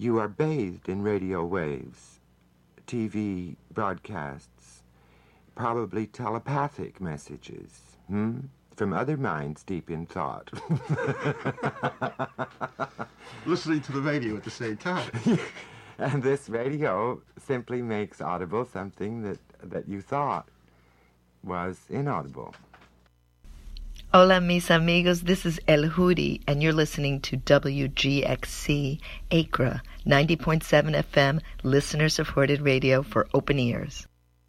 You are bathed in radio waves, TV broadcasts, probably telepathic messages, from other minds deep in thought. Listening to the radio at the same time. And this radio simply makes audible something that you thought was inaudible. Hola, mis amigos. This is El Hudi, and you're listening to WGXC Acra, 90.7 FM, listener-supported radio for open ears.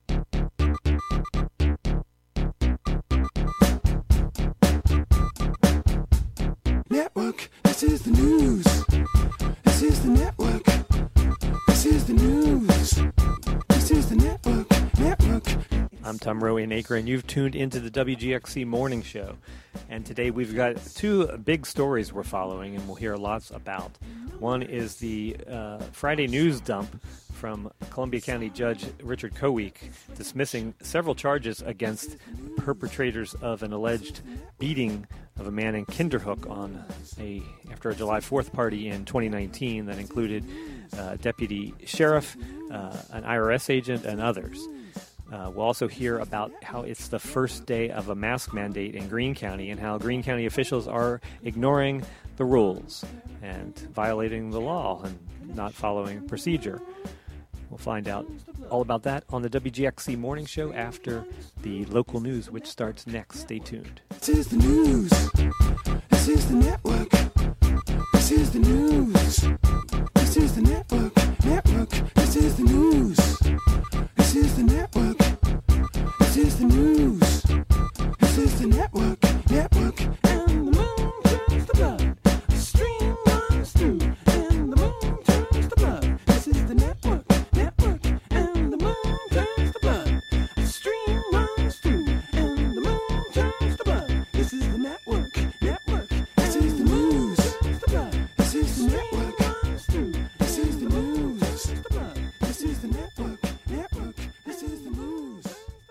Network, this is the news. This is the network. This is the news. This is the network. I'm Tom Rowe in Acre, and you've tuned into the WGXC Morning Show. And today we've got two big stories we're following, and we'll hear lots about. One is the Friday news dump from Columbia County Judge Richard Kowiek dismissing several charges against perpetrators of an alleged beating of a man in Kinderhook after a July 4th party in 2019 that included a deputy sheriff, an IRS agent, and others. We'll also hear about how it's the first day of a mask mandate in Greene County and how Greene County officials are ignoring the rules and violating the law and not following procedure. We'll find out all about that on the WGXC Morning Show after the local news, which starts next. Stay tuned. This is the news. This is the network. This is the news. This is the network. This is the news. This is the network. This is the news. This is the network. And the moon turns to blood. The stream runs through. And the moon turns to blood. This is the network. And the moon turns to blood. The stream runs through. And the moon turns to blood. This is the network. This is the news. This is the network. This is the news. This is the network. This is the news.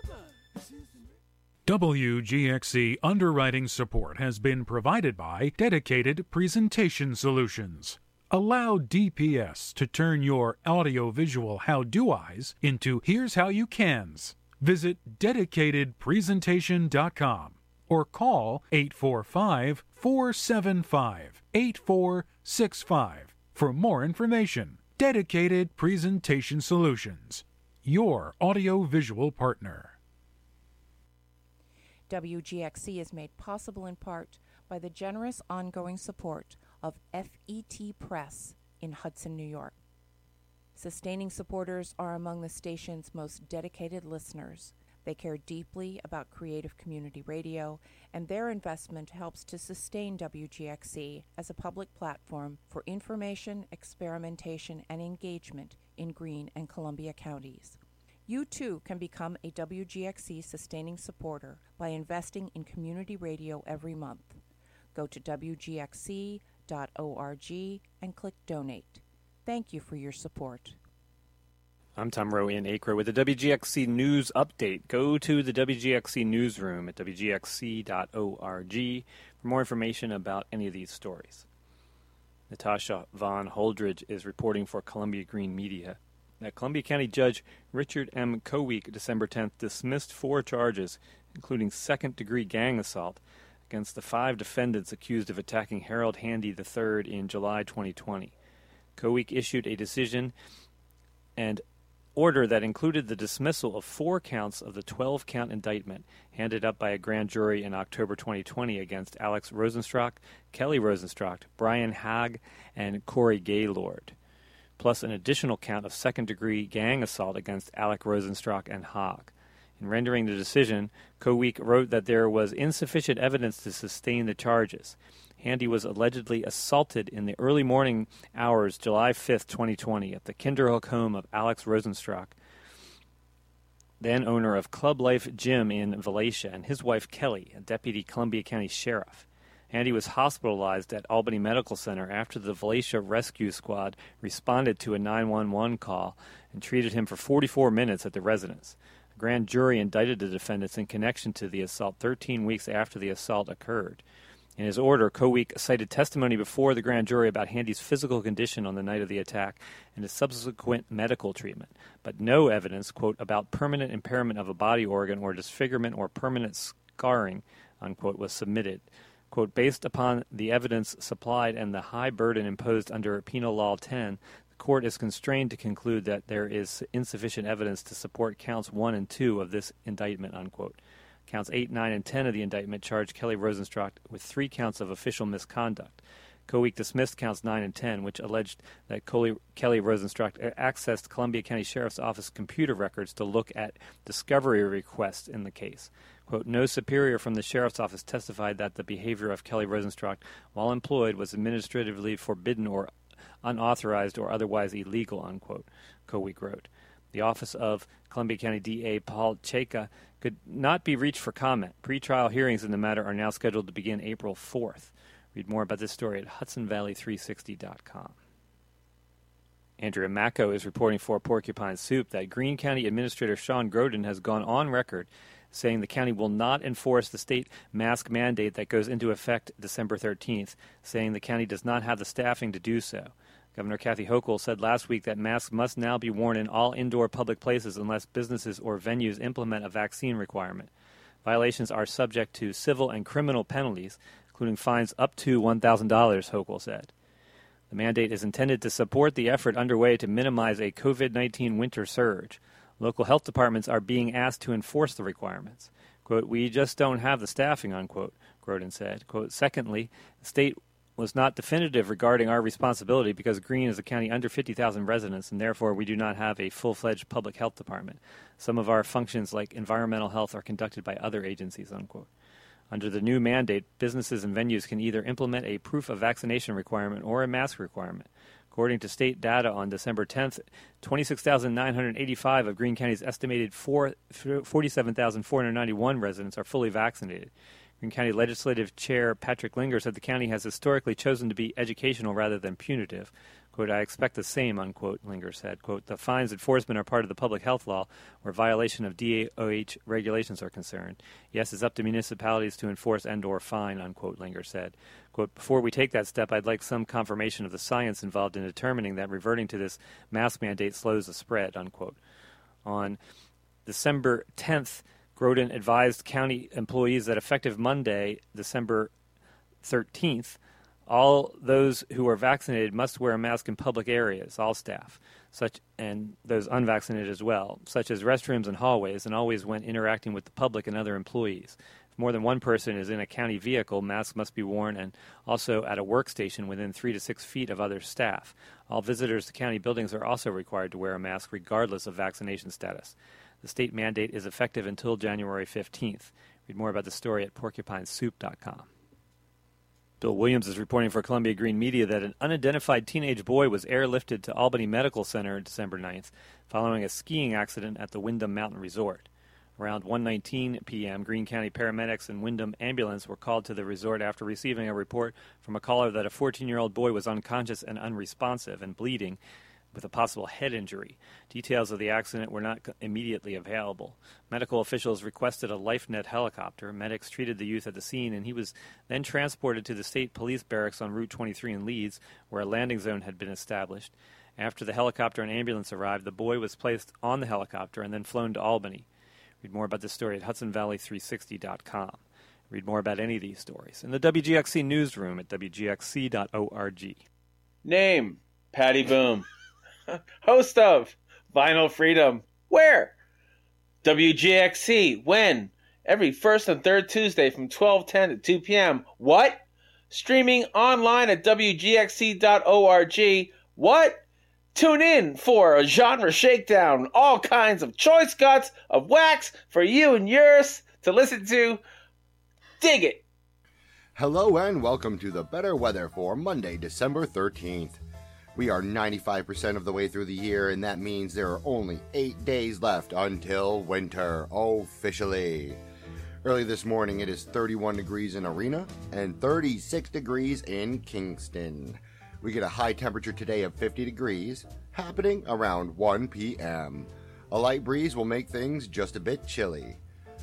WGXC underwriting support has been provided by Dedicated Presentation Solutions. Allow DPS to turn your audiovisual how-do-eyes into here's how you cans. Visit dedicatedpresentation.com or call 845-475-8465 for more information. Dedicated Presentation Solutions, your audiovisual partner. WGXC is made possible in part by the generous ongoing support of FET Press in Hudson, New York. Sustaining supporters are among the station's most dedicated listeners. They care deeply about creative community radio, and their investment helps to sustain WGXC as a public platform for information, experimentation, and engagement in Greene and Columbia counties. You too can become a WGXC sustaining supporter by investing in community radio every month. Go to WGXC.org and click Donate. Thank you for your support. I'm Tom Rowe in Acre with the WGXC News Update. Go to the WGXC Newsroom at WGXC.org for more information about any of these stories. Natasha Von Holdridge is reporting for Columbia Greene Media. That Columbia County Judge Richard M. Kowiek, December 10th, dismissed 4 charges, including second-degree gang assault, against the 5 defendants accused of attacking Harold Handy III in July 2020. Kowiek issued a decision and order that included the dismissal of 4 counts of the 12-count indictment handed up by a grand jury in October 2020 against Alex Rosenstock, Kelly Rosenstock, Brian Haag, and Corey Gaylord, plus an additional count of second-degree gang assault against Alec Rosenstock and Haag. In rendering the decision, Kowiek wrote that there was insufficient evidence to sustain the charges. Handy was allegedly assaulted in the early morning hours July 5, 2020, at the Kinderhook home of Alex Rosenstock, then owner of Club Life Gym in Valatia, and his wife Kelly, a deputy Columbia County sheriff. Handy was hospitalized at Albany Medical Center after the Valatia Rescue Squad responded to a 911 call and treated him for 44 minutes at the residence. A grand jury indicted the defendants in connection to the assault 13 weeks after the assault occurred. In his order, Coweek cited testimony before the grand jury about Handy's physical condition on the night of the attack and his subsequent medical treatment, but no evidence, quote, about permanent impairment of a body organ or disfigurement or permanent scarring, unquote, was submitted. Quote, based upon the evidence supplied and the high burden imposed under Penal Law 10, the court is constrained to conclude that there is insufficient evidence to support counts 1 and 2 of this indictment, unquote. Counts 8, 9, and 10 of the indictment charge Kelly Rosenstock with 3 counts of official misconduct. Coweek dismissed counts 9 and 10, which alleged that Kelly Rosenstock accessed Columbia County Sheriff's Office computer records to look at discovery requests in the case. Quote, no superior from the Sheriff's Office testified that the behavior of Kelly Rosenstock while employed was administratively forbidden or unauthorized or otherwise illegal, unquote, Coweek wrote. The office of Columbia County DA Paul Chayka could not be reached for comment. Pre-trial hearings in the matter are now scheduled to begin April 4th. Read more about this story at HudsonValley360.com. Andrea Macco is reporting for Porcupine Soup that Greene County Administrator Sean Groden has gone on record saying the county will not enforce the state mask mandate that goes into effect December 13th, saying the county does not have the staffing to do so. Governor Kathy Hochul said last week that masks must now be worn in all indoor public places unless businesses or venues implement a vaccine requirement. Violations are subject to civil and criminal penalties, including fines up to $1,000, Hochul said. The mandate is intended to support the effort underway to minimize a COVID-19 winter surge. Local health departments are being asked to enforce the requirements. Quote, we just don't have the staffing, unquote, Groden said. Quote, secondly, the state was not definitive regarding our responsibility because Greene is a county under 50,000 residents, and therefore we do not have a full-fledged public health department. Some of our functions, like environmental health, are conducted by other agencies, unquote. Under the new mandate, businesses and venues can either implement a proof of vaccination requirement or a mask requirement. According to state data on December 10th, 26,985 of Greene County's estimated 47,491 residents are fully vaccinated. Greene County Legislative Chair Patrick Linger said the county has historically chosen to be educational rather than punitive. Quote, I expect the same, unquote, Linger said. Quote, the fines enforcement are part of the public health law where violation of DOH regulations are concerned. Yes, it's up to municipalities to enforce and or fine, unquote, Linger said. Quote, before we take that step, I'd like some confirmation of the science involved in determining that reverting to this mask mandate slows the spread, unquote. On December 10th, Groden advised county employees that effective Monday, December 13th, all those who are vaccinated must wear a mask in public areas, all staff, and those unvaccinated as well, such as restrooms and hallways, and always when interacting with the public and other employees. If more than one person is in a county vehicle, masks must be worn, and also at a workstation within 3 to 6 feet of other staff. All visitors to county buildings are also required to wear a mask regardless of vaccination status. The state mandate is effective until January 15th. Read more about the story at porcupinesoup.com. Bill Williams is reporting for Columbia Green Media that an unidentified teenage boy was airlifted to Albany Medical Center December 9th following a skiing accident at the Wyndham Mountain Resort. Around 1:19 p.m., Greene County paramedics and Wyndham ambulance were called to the resort after receiving a report from a caller that a 14-year-old boy was unconscious and unresponsive and bleeding with a possible head injury. Details of the accident were not immediately available. Medical officials requested a LifeNet helicopter. Medics treated the youth at the scene, and he was then transported to the state police barracks on Route 23 in Leeds, where a landing zone had been established. After the helicopter and ambulance arrived, the boy was placed on the helicopter and then flown to Albany. Read more about this story at HudsonValley360.com. Read more about any of these stories in the WGXC newsroom at WGXC.org. Name, Patty Boom. Host of Vinyl Freedom. Where? WGXC. When? Every first and third Tuesday from 12:10 to 2 p.m. What? Streaming online at WGXC.org. What? Tune in for a genre shakedown. All kinds of choice cuts of wax for you and yours to listen to. Dig it. Hello and welcome to the Better Weather for Monday, December 13th. We are 95% of the way through the year, and that means there are only 8 days left until winter, officially. Early this morning, it is 31 degrees in Arena and 36 degrees in Kingston. We get a high temperature today of 50 degrees, happening around 1 p.m. A light breeze will make things just a bit chilly.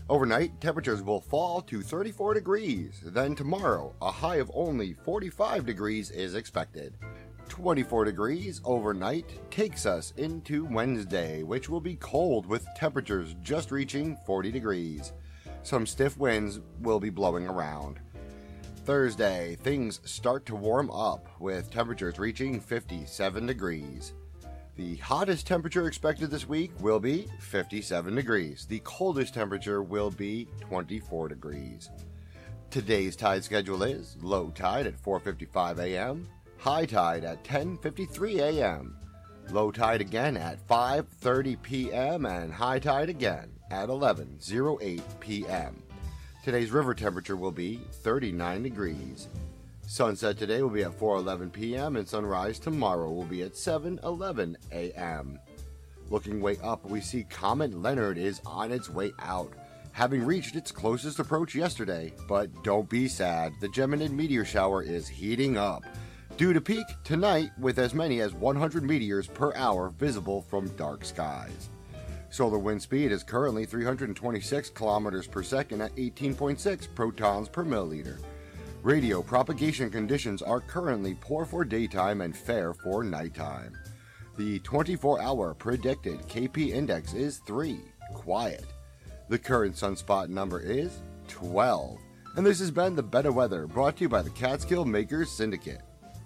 Overnight, temperatures will fall to 34 degrees. Then tomorrow, a high of only 45 degrees is expected. 24 degrees overnight takes us into Wednesday, which will be cold with temperatures just reaching 40 degrees. Some stiff winds will be blowing around. Thursday, things start to warm up with temperatures reaching 57 degrees. The hottest temperature expected this week will be 57 degrees. The coldest temperature will be 24 degrees. Today's tide schedule is low tide at 4:55 a.m., high tide at 10:53 a.m., low tide again at 5:30 p.m., and high tide again at 11:08 p.m. Today's river temperature will be 39 degrees. Sunset today will be at 4:11 p.m. and sunrise tomorrow will be at 7:11 a.m. Looking way up, we see Comet Leonard is on its way out, having reached its closest approach yesterday. But don't be sad, the Geminid meteor shower is heating up, due to peak tonight with as many as 100 meteors per hour visible from dark skies. Solar wind speed is currently 326 kilometers per second at 18.6 protons per milliliter. Radio propagation conditions are currently poor for daytime and fair for nighttime. The 24-hour predicted KP index is 3, quiet. The current sunspot number is 12. And this has been the Better Weather, brought to you by the Catskill Makers Syndicate.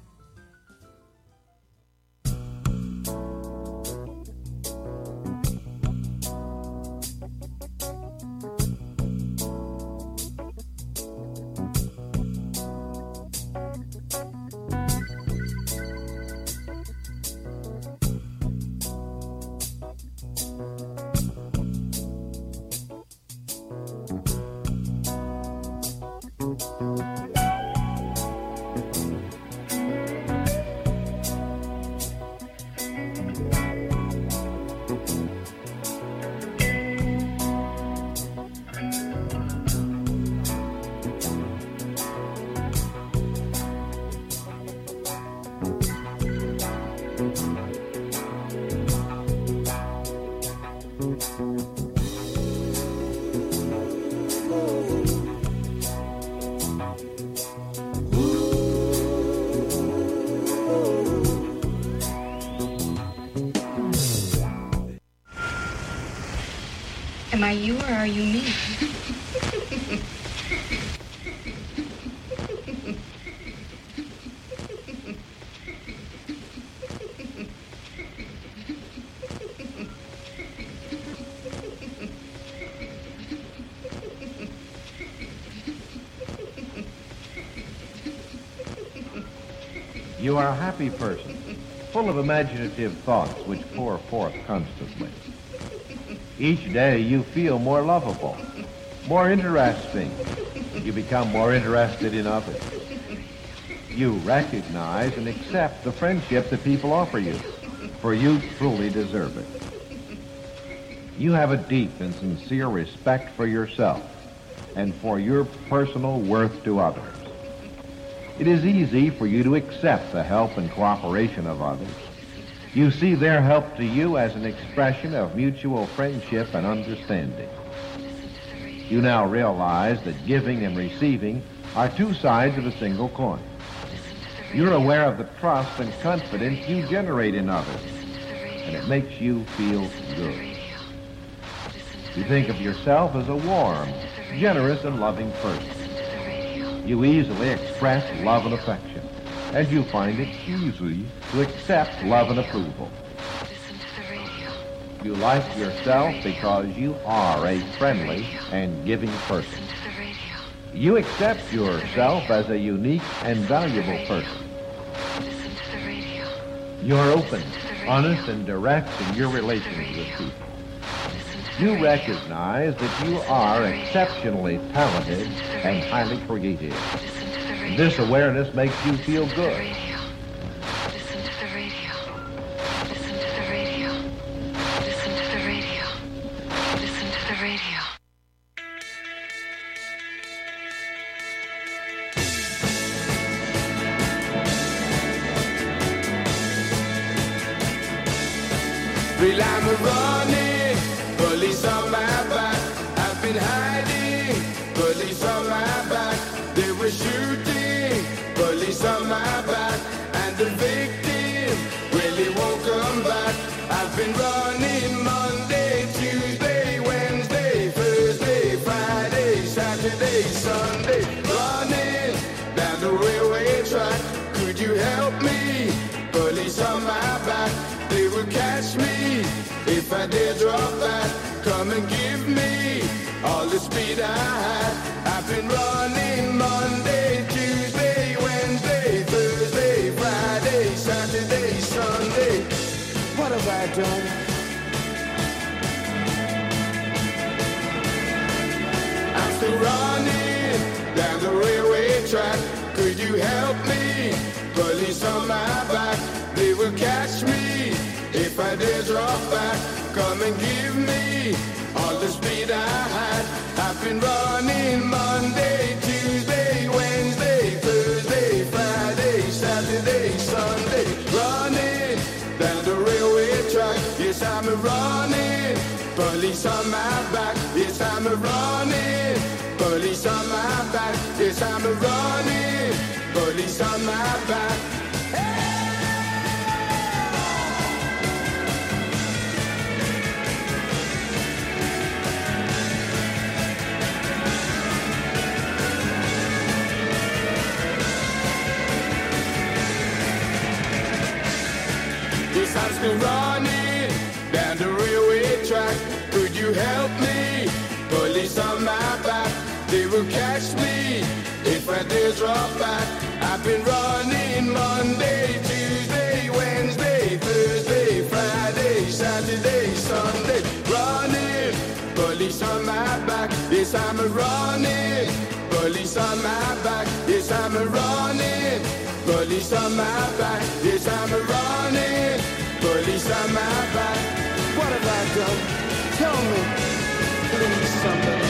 Am I you or are you me? You are a happy person, full of imaginative thoughts which pour forth constantly. Each day you feel more lovable, more interesting. You become more interested in others. You recognize and accept the friendship that people offer you, for you truly deserve it. You have a deep and sincere respect for yourself and for your personal worth to others. It is easy for you to accept the help and cooperation of others. You see their help to you as an expression of mutual friendship and understanding. You now realize that giving and receiving are two sides of a single coin. You're aware of the trust and confidence you generate in others, and it makes you feel good. You think of yourself as a warm, generous, and loving person. You easily express love and affection, and you find it easy to accept love and approval. You like yourself because you are a friendly and giving person. You accept yourself as a unique and valuable person. You're open, honest, and direct in your relations with people. You recognize that you are exceptionally talented and highly creative. This awareness makes you feel good. Feel I'm running, police on my back. I've been hiding, police on my back. They were shooting, police on my back. And the victim really won't come back. I've been running Monday, Tuesday, Wednesday, Thursday, Friday, Saturday, Sunday. Running down the railway track. Could you help me? Police on my back. They will catch me if I dare drop that. Come and give me all the speed I had. I've been running Monday, Tuesday, Wednesday, Thursday, Friday, Saturday, Sunday. What have I done? I'm still running down the railway track. Could you help me? Police on my back. They will catch me if I dare drop back. Come and give me all the speed I had. I've been running Monday, Tuesday, Wednesday, Thursday, Friday, Saturday, Sunday. Running down the railway track. Yes, I'm running. Police on my back. Yes, I'm running. Police on my back. Yes, I'm running. Police on my back. Yes, I'm still running down the railway track. Could you help me? Police on my back. They will catch me if I dare drop back. I've been running Monday, Tuesday, Wednesday, Thursday, Friday, Saturday, Sunday. Running, police on my back. Yes, I'm running. Police on my back. Yes, I'm running. Police on my back. Yes, I'm running. Police on my back. What have I done? Tell me, please, somebody.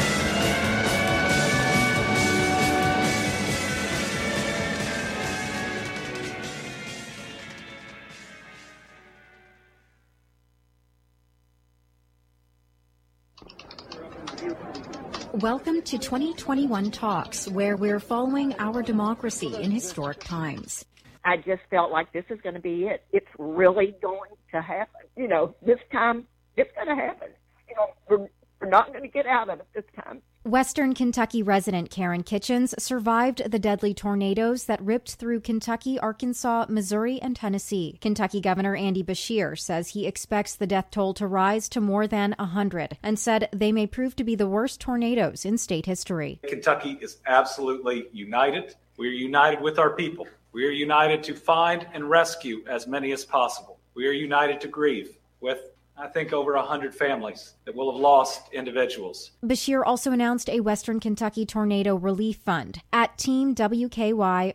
Welcome to 2021 Talks, where we're following our democracy in historic times. I just felt like this is going to be it. It's really going to happen. You know, this time it's going to happen. You know, we're not going to get out of it this time. Western Kentucky resident Karen Kitchens survived the deadly tornadoes that ripped through Kentucky, Arkansas, Missouri, and Tennessee. Kentucky Governor Andy Beshear says he expects the death toll to rise to more than 100 and said they may prove to be the worst tornadoes in state history. Kentucky is absolutely united. We are united with our people. We are united to find and rescue as many as possible. We are united to grieve with, I think, over 100 families that will have lost individuals. Beshear also announced a Western Kentucky Tornado Relief Fund at Team WKY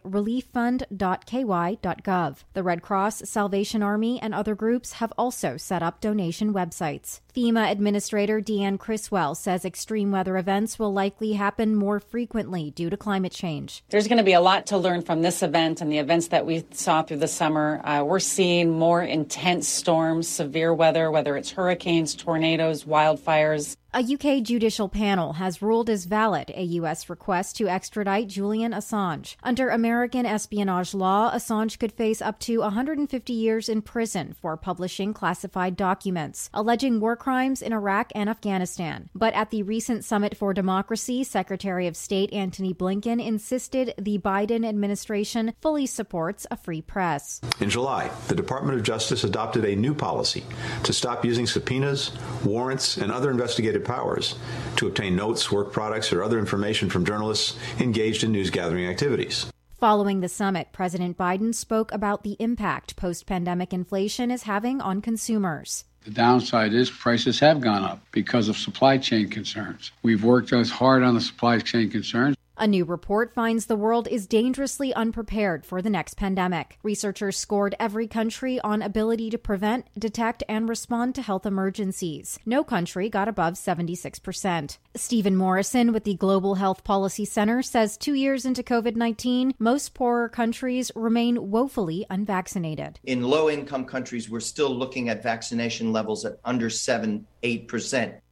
relieffund.ky.gov. The Red Cross, Salvation Army, and other groups have also set up donation websites. FEMA Administrator Deanne Criswell says extreme weather events will likely happen more frequently due to climate change. There's going to be a lot to learn from this event and the events that we saw through the summer. We're seeing more intense storms, severe weather, whether it's hurricanes, tornadoes, wildfires. A UK judicial panel has ruled as valid a U.S. request to extradite Julian Assange. Under American espionage law, Assange could face up to 150 years in prison for publishing classified documents, alleging war crimes in Iraq and Afghanistan. But at the recent Summit for Democracy, Secretary of State Antony Blinken insisted the Biden administration fully supports a free press. In July, the Department of Justice adopted a new policy to stop using subpoenas, warrants, and other investigative powers to obtain notes, work products, or other information from journalists engaged in news-gathering activities. Following the summit, President Biden spoke about the impact post-pandemic inflation is having on consumers. The downside is prices have gone up because of supply chain concerns. We've worked as hard on the supply chain concerns. A new report finds the world is dangerously unprepared for the next pandemic. Researchers scored every country on ability to prevent, detect, and respond to health emergencies. No country got above 76%. Stephen Morrison with the Global Health Policy Center says 2 years into COVID-19, most poorer countries remain woefully unvaccinated. In low-income countries, we're still looking at vaccination levels at under 7-8%.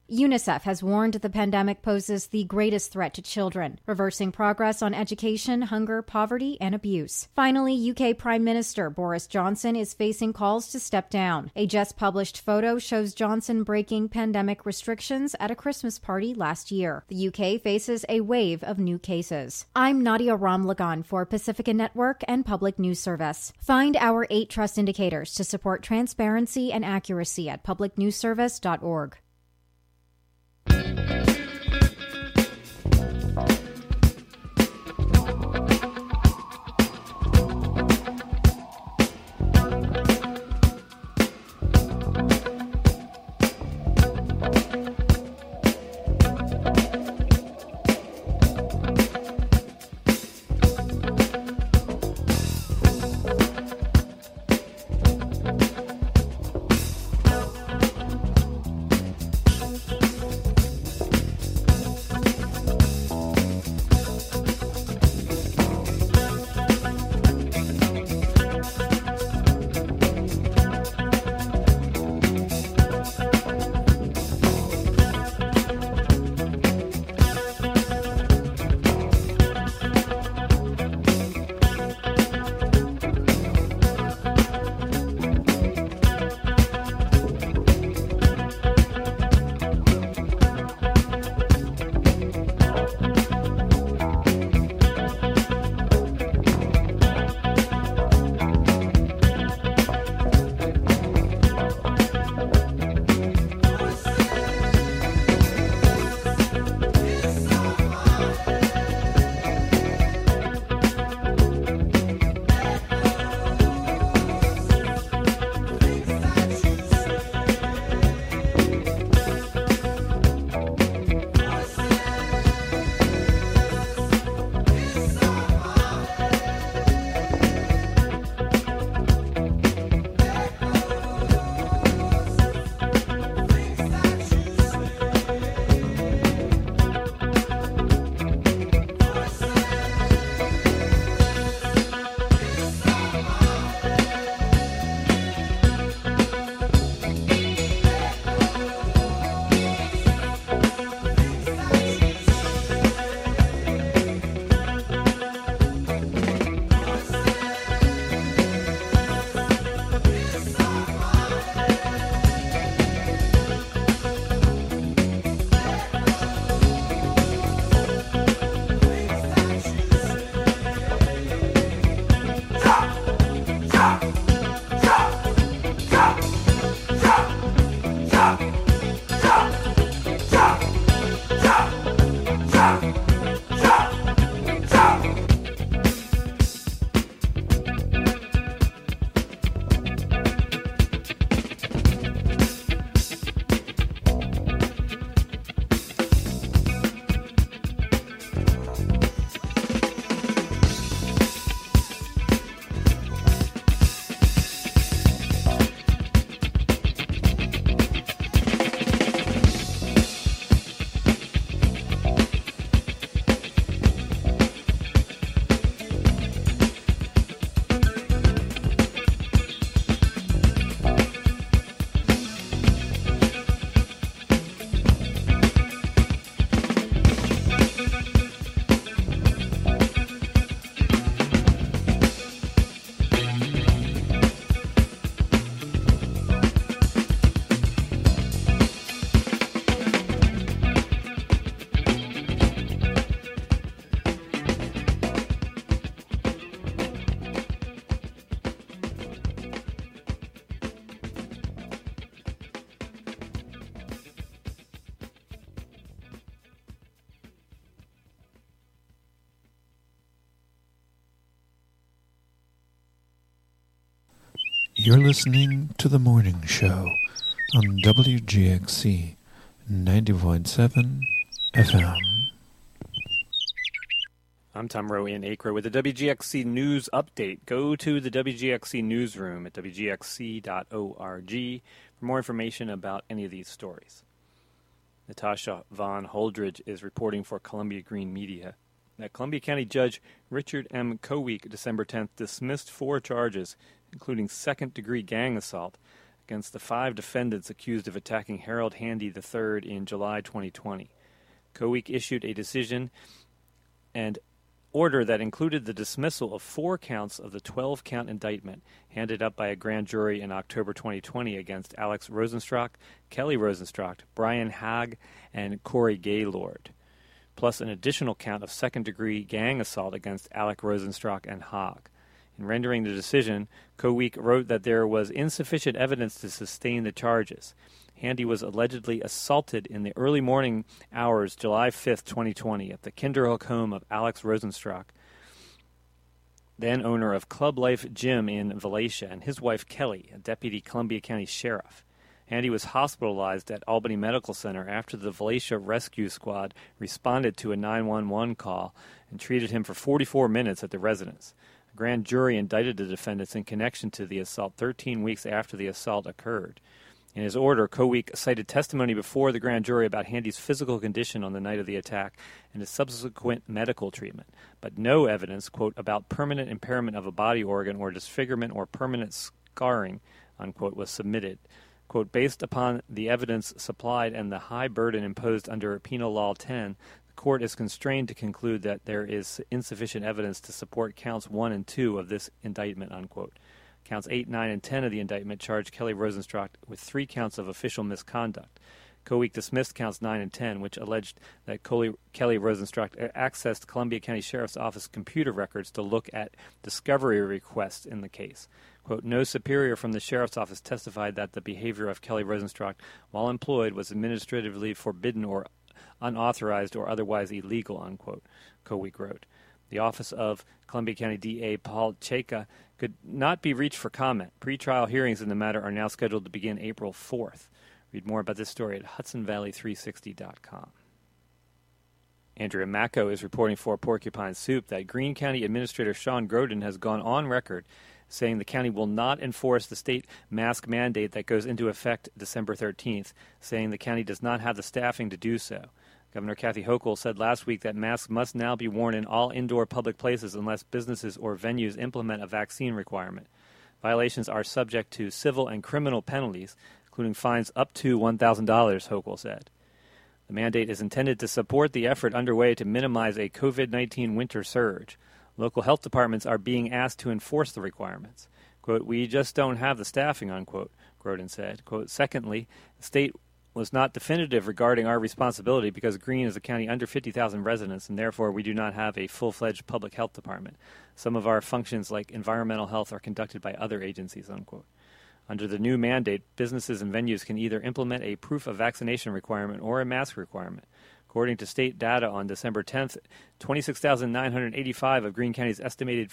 UNICEF has warned the pandemic poses the greatest threat to children, reversing progress on education, hunger, poverty, and abuse. Finally, UK Prime Minister Boris Johnson is facing calls to step down. A just-published photo shows Johnson breaking pandemic restrictions at a Christmas party last year. The UK faces a wave of new cases. I'm Nadia Ramlagan for Pacifica Network and Public News Service. Find our 8 trust indicators to support transparency and accuracy at publicnewsservice.org. You're listening to The Morning Show on WGXC 90.7 FM. I'm Tom Rowe in Acre with the WGXC News Update. Go to the WGXC Newsroom at WGXC.org for more information about any of these stories. Natasha Von Holdridge is reporting for Columbia Green Media. That Columbia County Judge Richard M. Coweek, December 10th, dismissed 4 charges, including second-degree gang assault, against the 5 defendants accused of attacking Harold Handy III in July 2020. CoWeek issued a decision and order that included the dismissal of 4 counts of the 12-count indictment handed up by a grand jury in October 2020 against Alex Rosenstock, Kelly Rosenstock, Brian Haag, and Corey Gaylord, plus an additional count of second-degree gang assault against Alec Rosenstock and Haag. In rendering the decision, CoWeek wrote that there was insufficient evidence to sustain the charges. Handy was allegedly assaulted in the early morning hours, July 5, 2020, at the Kinderhook home of Alex Rosenstock, then owner of Club Life Gym in Valatia, and his wife Kelly, a deputy Columbia County sheriff. Handy was hospitalized at Albany Medical Center after the Valatia Rescue Squad responded to a 911 call and treated him for 44 minutes at the residence. A grand jury indicted the defendants in connection to the assault 13 weeks after the assault occurred. In his order, CoWeek cited testimony before the grand jury about Handy's physical condition on the night of the attack and his subsequent medical treatment, but no evidence, quote, about permanent impairment of a body organ or disfigurement or permanent scarring, unquote, was submitted. Quote, based upon the evidence supplied and the high burden imposed under Penal Law 10, the court is constrained to conclude that there is insufficient evidence to support counts 1 and 2 of this indictment, unquote. Counts 8, 9, and 10 of the indictment charged Kelly Rosenstock with 3 counts of official misconduct. CoWeek dismissed counts 9 and 10, which alleged that Kelly Rosenstock accessed Columbia County Sheriff's Office computer records to look at discovery requests in the case. Quote, no superior from the Sheriff's Office testified that the behavior of Kelly Rosenstock while employed was administratively forbidden or unauthorized or otherwise illegal, unquote, CoWeek wrote. The office of Columbia County DA Paul Chayka could not be reached for comment. Pre-trial hearings in the matter are now scheduled to begin April 4th. Read more about this story at HudsonValley360.com. Andrea Macco is reporting for Porcupine Soup that Greene County Administrator Sean Grodin has gone on record saying the county will not enforce the state mask mandate that goes into effect December 13th, saying the county does not have the staffing to do so. Governor Kathy Hochul said last week that masks must now be worn in all indoor public places unless businesses or venues implement a vaccine requirement. Violations are subject to civil and criminal penalties, including fines up to $1,000, Hochul said. The mandate is intended to support the effort underway to minimize a COVID-19 winter surge. Local health departments are being asked to enforce the requirements. Quote, we just don't have the staffing, unquote, Grodin said. Quote, secondly, the state was not definitive regarding our responsibility because Greene is a county under 50,000 residents, and therefore we do not have a full-fledged public health department. Some of our functions, like environmental health, are conducted by other agencies, unquote. Under the new mandate, businesses and venues can either implement a proof of vaccination requirement or a mask requirement. According to state data on December 10th, 26,985 of Greene County's estimated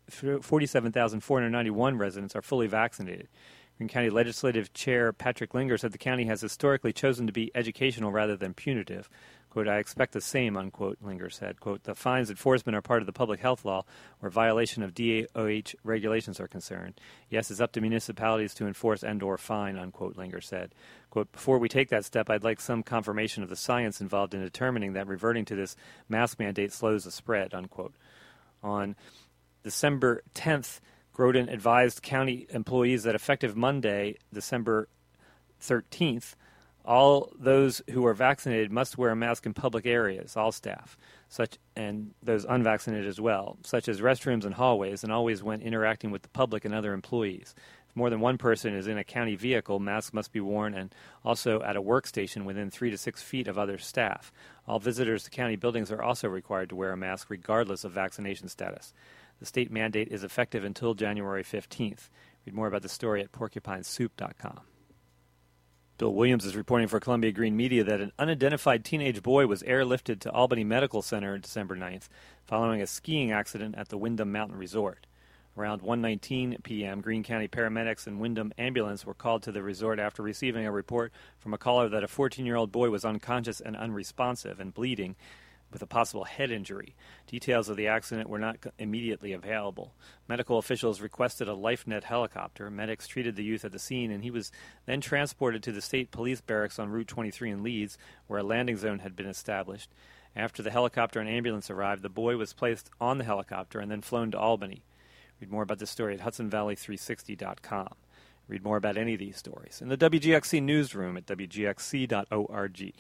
47,491 residents are fully vaccinated. Greene County Legislative Chair Patrick Linger said the county has historically chosen to be educational rather than punitive. Quote, I expect the same, unquote, Linger said. Quote, the fines enforcement are part of the public health law where violation of DOH regulations are concerned. Yes, it's up to municipalities to enforce and or fine, unquote, Linger said. Quote, before we take that step, I'd like some confirmation of the science involved in determining that reverting to this mask mandate slows the spread, unquote. On December 10th, Grodin advised county employees that effective Monday, December 13th, all those who are vaccinated must wear a mask in public areas, all staff, and those unvaccinated as well, such as restrooms and hallways, and always when interacting with the public and other employees. If more than one person is in a county vehicle, masks must be worn, and also at a workstation within 3 to 6 feet of other staff. All visitors to county buildings are also required to wear a mask regardless of vaccination status. The state mandate is effective until January 15th. Read more about the story at porcupinesoup.com. Bill Williams is reporting for Columbia Green Media that an unidentified teenage boy was airlifted to Albany Medical Center on December 9th following a skiing accident at the Wyndham Mountain Resort. Around 1:19 p.m., Greene County paramedics and Wyndham ambulance were called to the resort after receiving a report from a caller that a 14-year-old boy was unconscious and unresponsive and bleeding with a possible head injury. Details of the accident were not immediately available. Medical officials requested a LifeNet helicopter. Medics treated the youth at the scene, and he was then transported to the state police barracks on Route 23 in Leeds, where a landing zone had been established. After the helicopter and ambulance arrived, the boy was placed on the helicopter and then flown to Albany. Read more about this story at HudsonValley360.com. Read more about any of these stories in the WGXC newsroom at wgxc.org.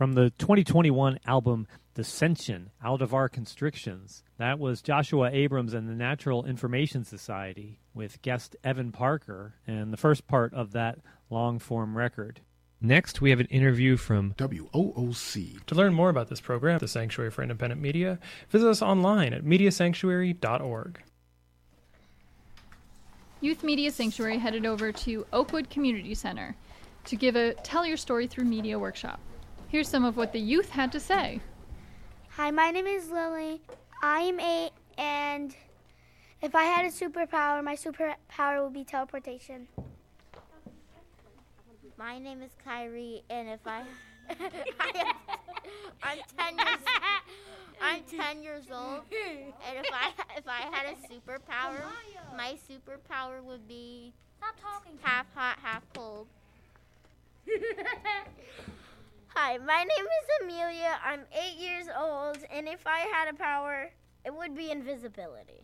From the 2021 album Dissension, Out of Our Constrictions, that was Joshua Abrams and the Natural Information Society with guest Evan Parker and the first part of that long-form record. Next, we have an interview from WOOC. To learn more about this program, the Sanctuary for Independent Media, visit us online at mediasanctuary.org. Youth Media Sanctuary headed over to Oakwood Community Center to give a Tell Your Story Through Media workshop. Here's some of what the youth had to say. Hi, my name is Lily. I am 8, and if I had a superpower, my superpower would be teleportation. My name is Kyrie, and if I'm 10 years old, and if I had a superpower, my superpower would be half hot, half cold. Hi, my name is Amelia. I'm 8 years old, and if I had a power, it would be invisibility.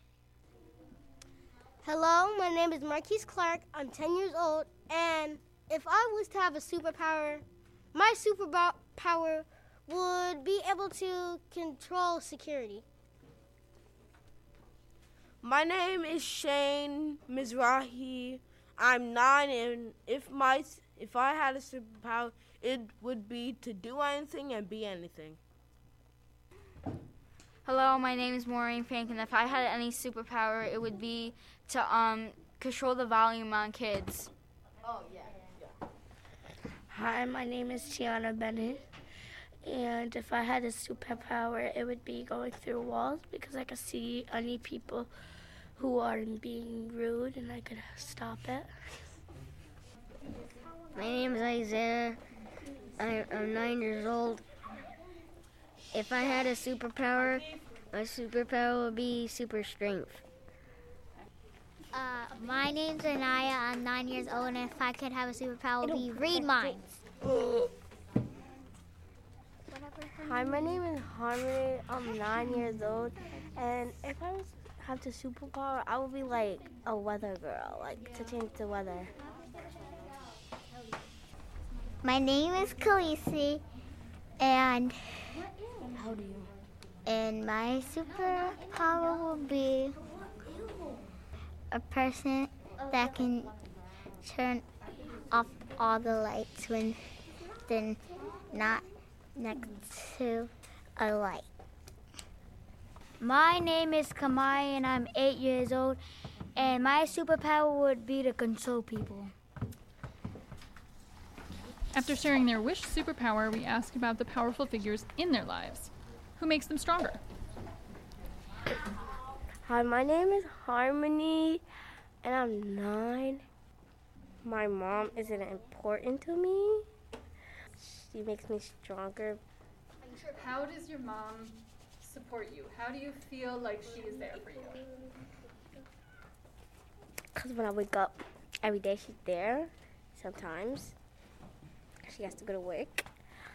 Hello, my name is Marquise Clark. I'm 10 years old, and if I was to have a superpower, my superpower would be able to control security. My name is Shane Mizrahi. I'm 9, and if I had a superpower, it would be to do anything and be anything. Hello, my name is Maureen Fink, and if I had any superpower, it would be to control the volume on kids. Oh, yeah. Hi, my name is Tiana Bennett, and if I had a superpower, it would be going through walls because I could see any people who are being rude and I could stop it. My name is Isaiah. I'm 9 years old. If I had a superpower, my superpower would be super strength. My name's Anaya. I'm 9 years old, and if I could have a superpower, it would be read minds. Hi, my name is Harmony. I'm 9 years old, and if I was have the superpower, I would be like a weather girl, like to change the weather. My name is Khaleesi, and my superpower will be a person that can turn off all the lights when they're not next to a light. My name is Kamai, and I'm 8 years old, and my superpower would be to console people. After sharing their wish superpower, we asked about the powerful figures in their lives. Who makes them stronger? Hi, my name is Harmony, and I'm 9. My mom isn't important to me. She makes me stronger. How does your mom support you? How do you feel like she is there for you? Because when I wake up every day, she's there. Sometimes she has to go to work.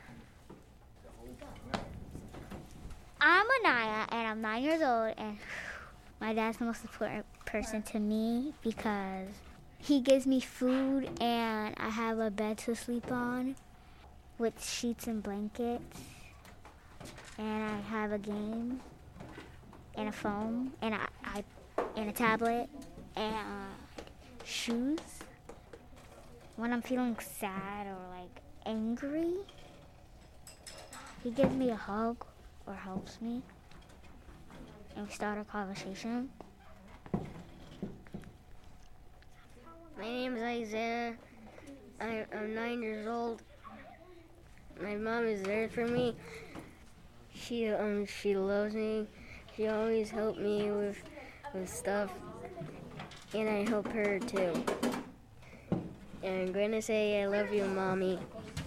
I'm Anaya, and I'm 9 years old, and my dad's the most important person to me because he gives me food, and I have a bed to sleep on with sheets and blankets, and I have a game, and a phone, and and a tablet, and shoes. When I'm feeling sad or like angry, he gives me a hug or helps me, and we start a conversation. My name is Isaiah. I'm 9 years old. My mom is there for me. She loves me. She always helps me with stuff, and I help her too. And I'm gonna say I love you, Mommy.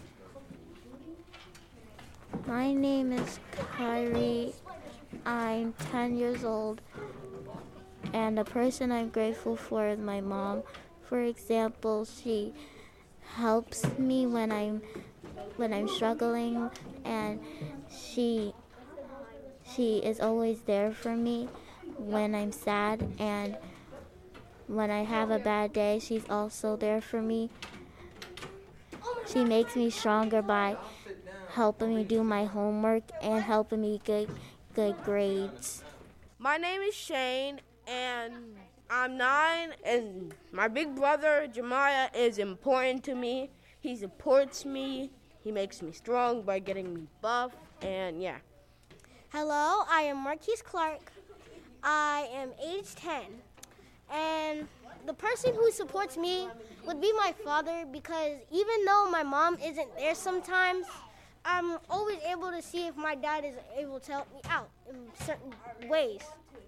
My name is Kyrie. I'm 10 years old, and the person I'm grateful for is my mom. For example, she helps me when I'm struggling, and she is always there for me when I'm sad, and when I have a bad day, she's also there for me. She makes me stronger by helping me do my homework and helping me get good grades. My name is Shane, and I'm 9, and my big brother, Jemiah, is important to me. He supports me. He makes me strong by getting me buff, and yeah. Hello, I am Marquise Clark. I am age 10, and the person who supports me would be my father, because even though my mom isn't there sometimes, I'm always able to see if my dad is able to help me out in certain ways.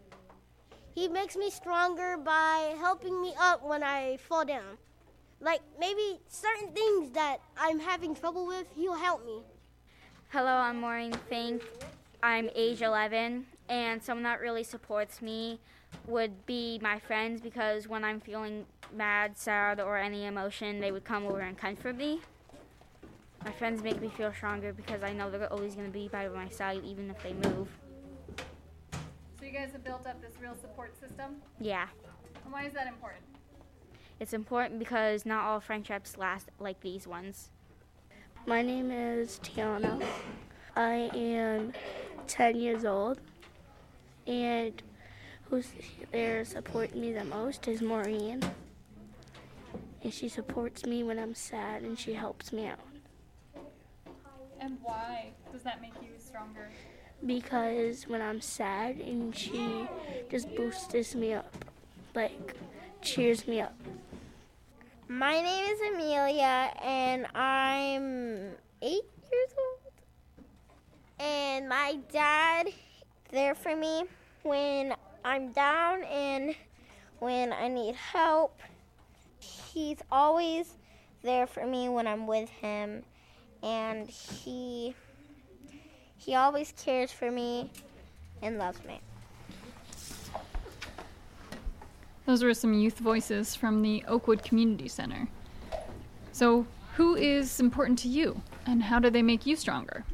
He makes me stronger by helping me up when I fall down. Like maybe certain things that I'm having trouble with, he'll help me. Hello, I'm Maureen Fink. I'm age 11, and someone that really supports me would be my friends, because when I'm feeling mad, sad, or any emotion, they would come over and comfort me. My friends make me feel stronger because I know they're always going to be by my side even if they move. So you guys have built up this real support system? Yeah. And why is that important? It's important because not all friendships last like these ones. My name is Tiana. I am 10 years old, and who's there supporting me the most is Maureen. And she supports me when I'm sad, and she helps me out. And why does that make you stronger? Because when I'm sad, and she just boosts me up, like cheers me up. My name is Amelia, and I'm 8 years old. And my dad is there for me when I'm down and when I need help. He's always there for me when I'm with him, and he always cares for me and loves me. Those were some youth voices from the Oakwood Community Center. So, who is important to you, and how do they make you stronger?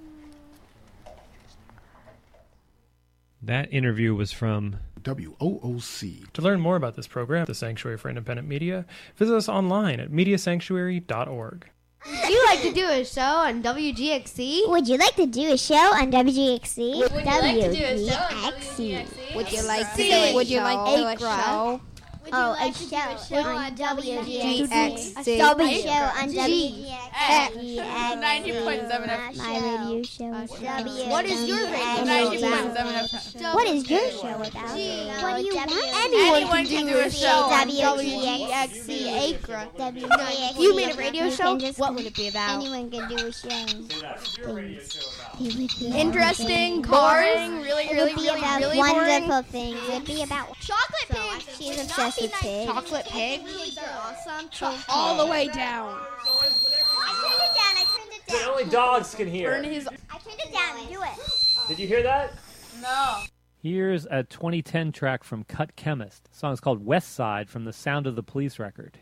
That interview was from WOOC. To learn more about this program, the Sanctuary for Independent Media, visit us online at mediasanctuary.org. Would you like to do a show on WGXC? Would you like to do a show on WGXC? Would you like to do a show on WGXC? Would you like to do a show? Would you like to do a show? Oh, a show on WGXC. A show on WGXC. 90.7 FM. My radio show. What is your radio show about? What is your show about? What do you want? Anyone can do a show on WGXC Acra. You made a radio show? What would it be about? Anyone can do a show. Interesting, boring, really boring. Wonderful things. It would be about Chocolate pig. She's obsessed with pigs. Chocolate pig. Pigs are awesome. All the way down. I turned it down. Only dogs can hear. I turned it down. Do it. Did you hear that? No. Here's a 2010 track from Cut Chemist. The song is called West Side from the Sound of the Police record.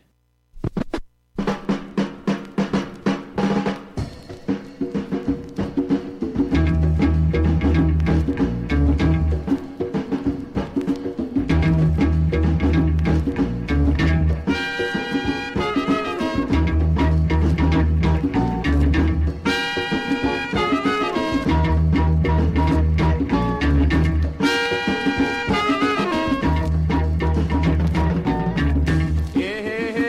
Yeah,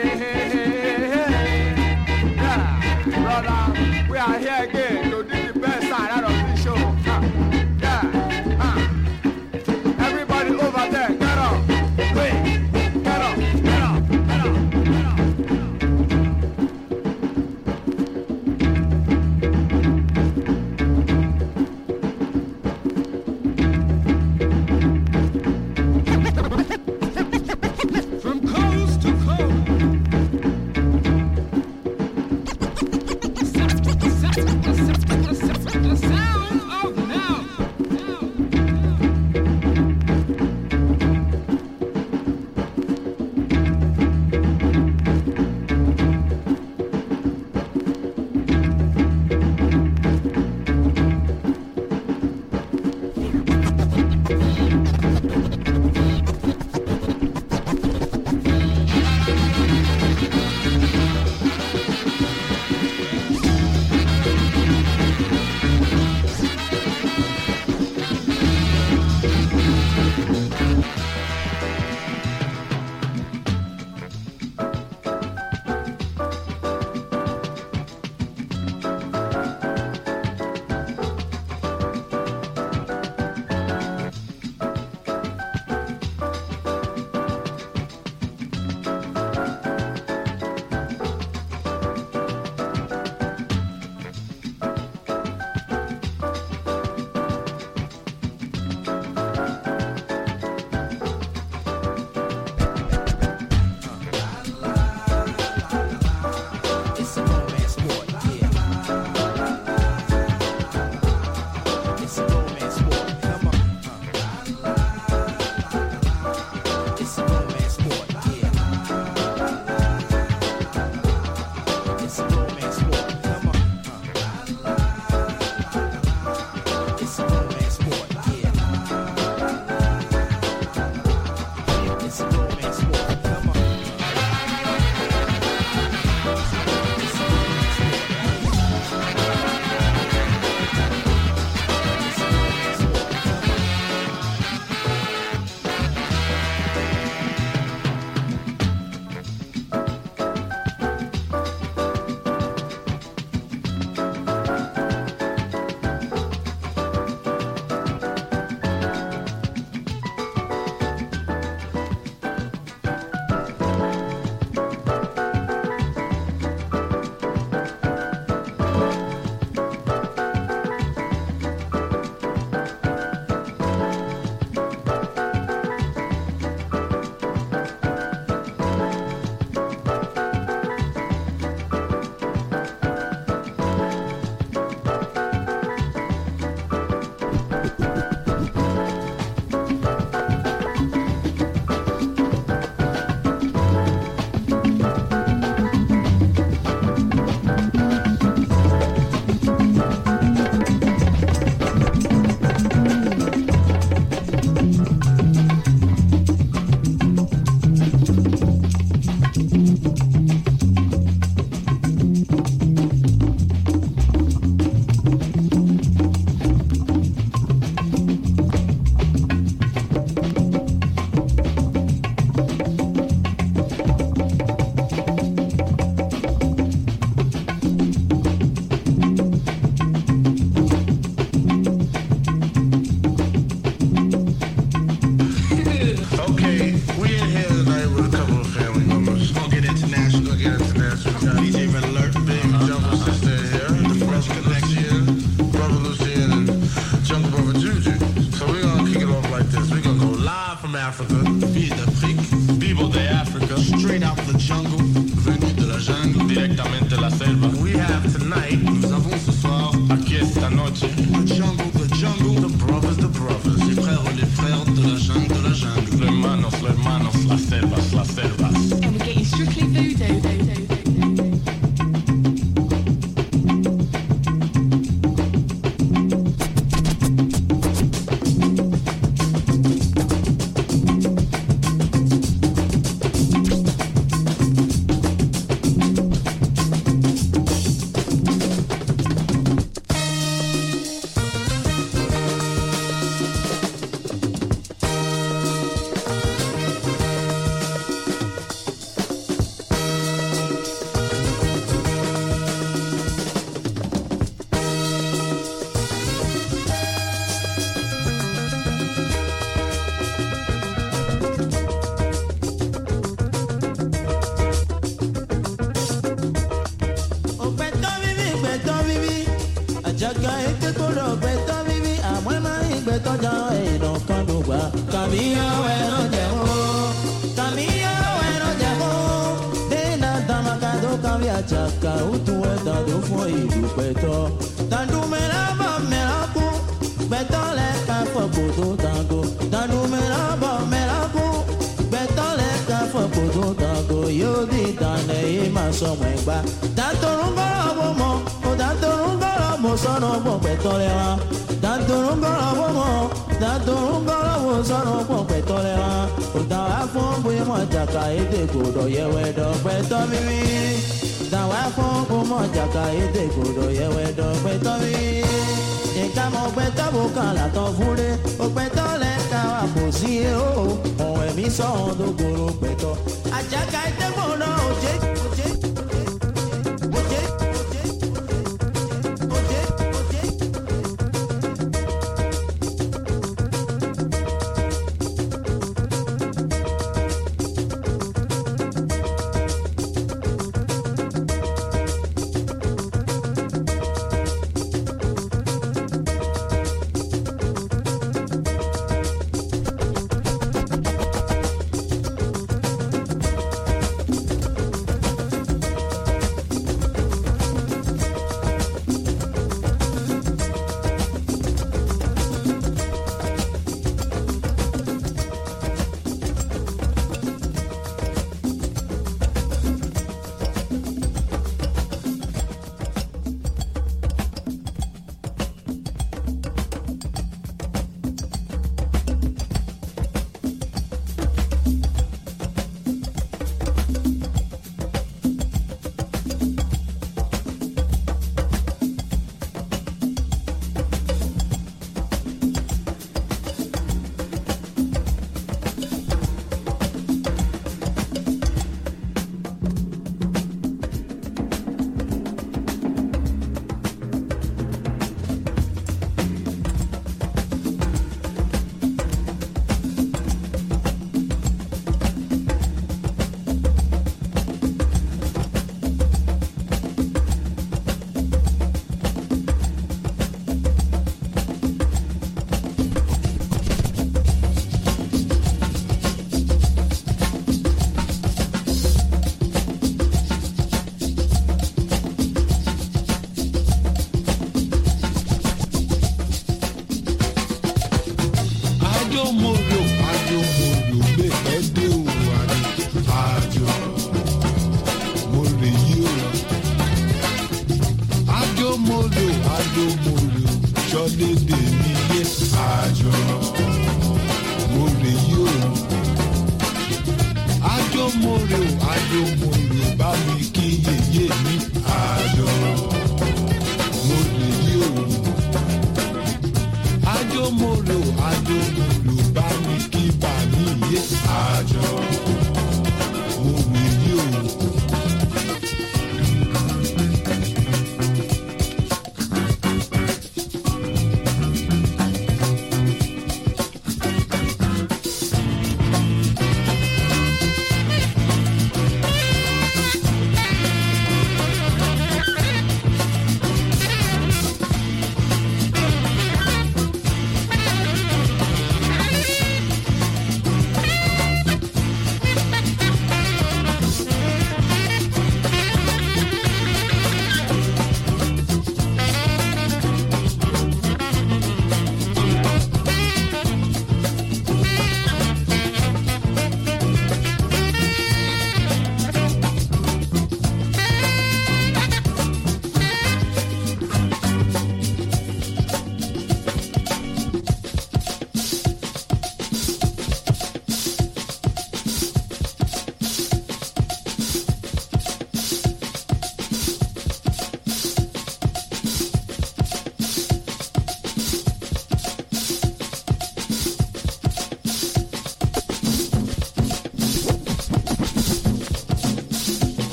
àbòsí o ohun ẹ̀mí sọ̀hún dògòrò pẹ̀tọ́ àjàkà ìtẹ́gbọ̀n náà ò jẹ́.